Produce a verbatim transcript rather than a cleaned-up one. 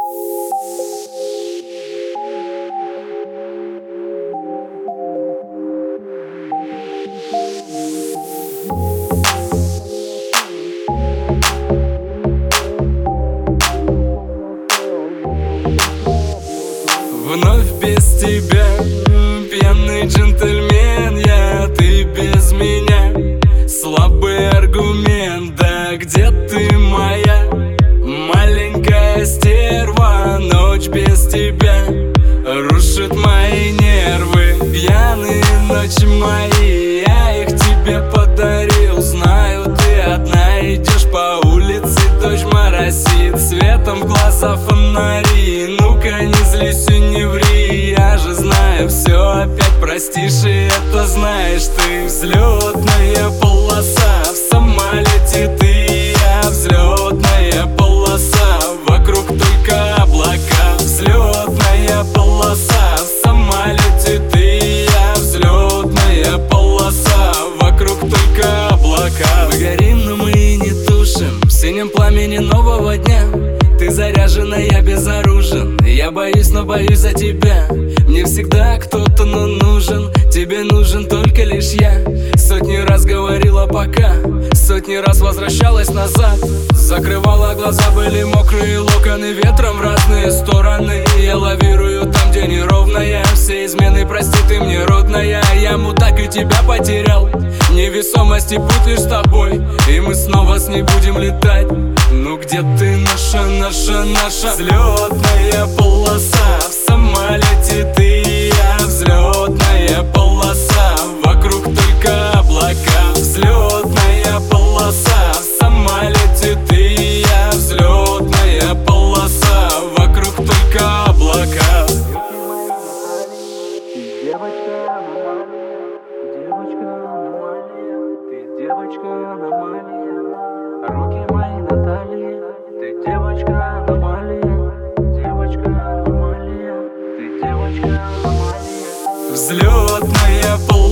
Вновь без тебя, пьяный джентльмен я, ты без меня, слабый аргумент. Да где ты, моя маленькая стерва? Ночь без тебя рушит мои нервы. Пьяные ночи мои, я их тебе подарил. Знаю, ты одна идешь по улице, дождь моросит, светом в глаза фонари. Ну-ка не злись и не ври, я же знаю все, опять простишь, и это знаешь ты. Взлетная полоса в самолете ты, я взлетная полоса, вокруг только облака. Взлетная полоса в самолете ты, я взлетная полоса, вокруг только облака. Мы горим, но мы не тушим в синем пламени нового дня. Ты заряжена, я безоружен, я боюсь, но боюсь за тебя. Мне всегда кто-то, но нужен, тебе нужен только лишь я. Сотни раз говорила пока, сотни раз возвращалась назад. Закрывала глаза, были мокрые локоны ветром в разные стороны. Я лавирую там, где неровная, все измены, прости, ты мне родная. Я мудак и тебя потерял, невесомость и путь лишь с тобой, и мы снова с ней будем летать. Ну где ты, наша, наша, наша взлетная полоса в самолете ты, я взлетная полоса, вокруг только облака. Взлетная полоса в самолете ты, я взлетная полоса, вокруг только облака. Девочка аномалия, руки мои на талии. Ты девочка аномалия, девочка аномалия, ты девочка аномалия. Взлетная полоса